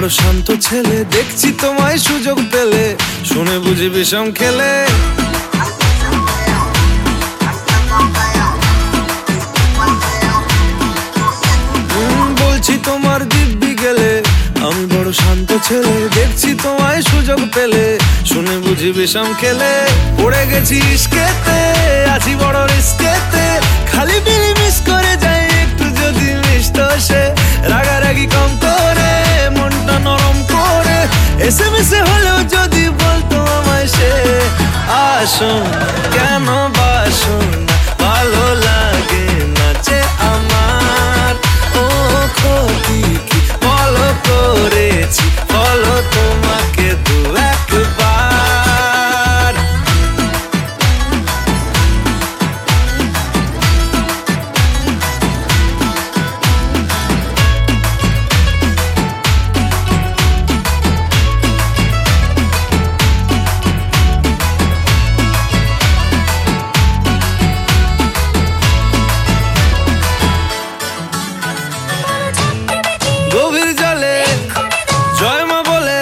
বড় শান্ত ছেলে, দেখছি তোমায় সুযোগ পেলে শুনে বুঝি বিষম খেলে। বলছি তোমার দিব্যি গেলে, আমি বড় শান্ত ছেলে, দেখছি তোমায় সুযোগ পেলে শুনে বুঝি বিষম খেলে। পড়ে গেছি ইস্কেতে, আছি বড় রিস্কেতে, খালি বিলি মিস করে যাই একটু যদি মিষ্ট সে। রাগারাগি কম করে, মনটা নরম করে, এসএমএসে হলেও যদি বলতো আমায় সে। আসুন কেন বাসুন, ভালো লাগে না যে আমার। ও ক্ষতি কি বলো করেছি, বলো তোমাকে দু একবার। গভীর জলে জয় মা বলে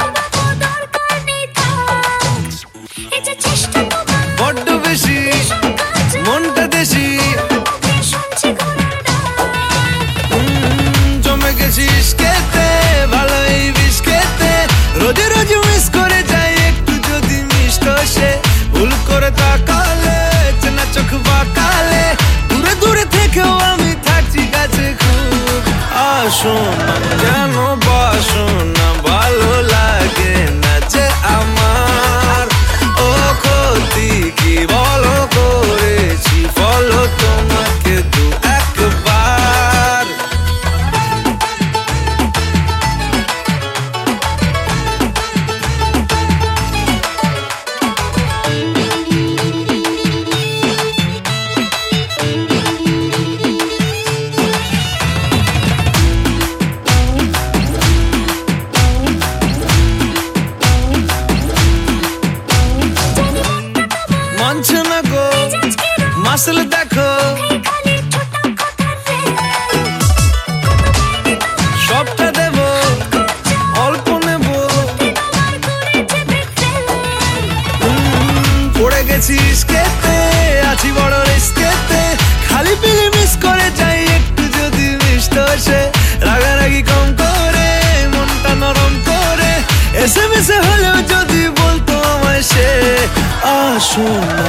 বড্ড বেশি মনটা দেশি। জমে গেছি ইস্কেতে, ভালো এই বিস্কেতে, রোজে রোজে মিস করে যাই একটু যদি মিষ্ট সে। ভুল করে তাকালে, চেনা চোখ বাঁকালে, দূরে দূরে থেকেও আমি থাকছি কাছে খুব। আসুন কেন বাসুন না, ভালো লাগে না যে আমার। ও ক্ষতি কি বলো করেছি, বলো তোমাকে দু একবার। মানছে না গো মাসল দেখো, সবটা দেব অল্প নেব। পড়ে গেছি ইস্কেতে, আছি বড় রিস্কেতে, খালি পিলি মিস করে যাই একটু যদি মিষ্ট সে। রাগারাগি কম করে, মনটা নরম করে, এসএমএসে হলেও যদি বলতো আমায় সে। আসুন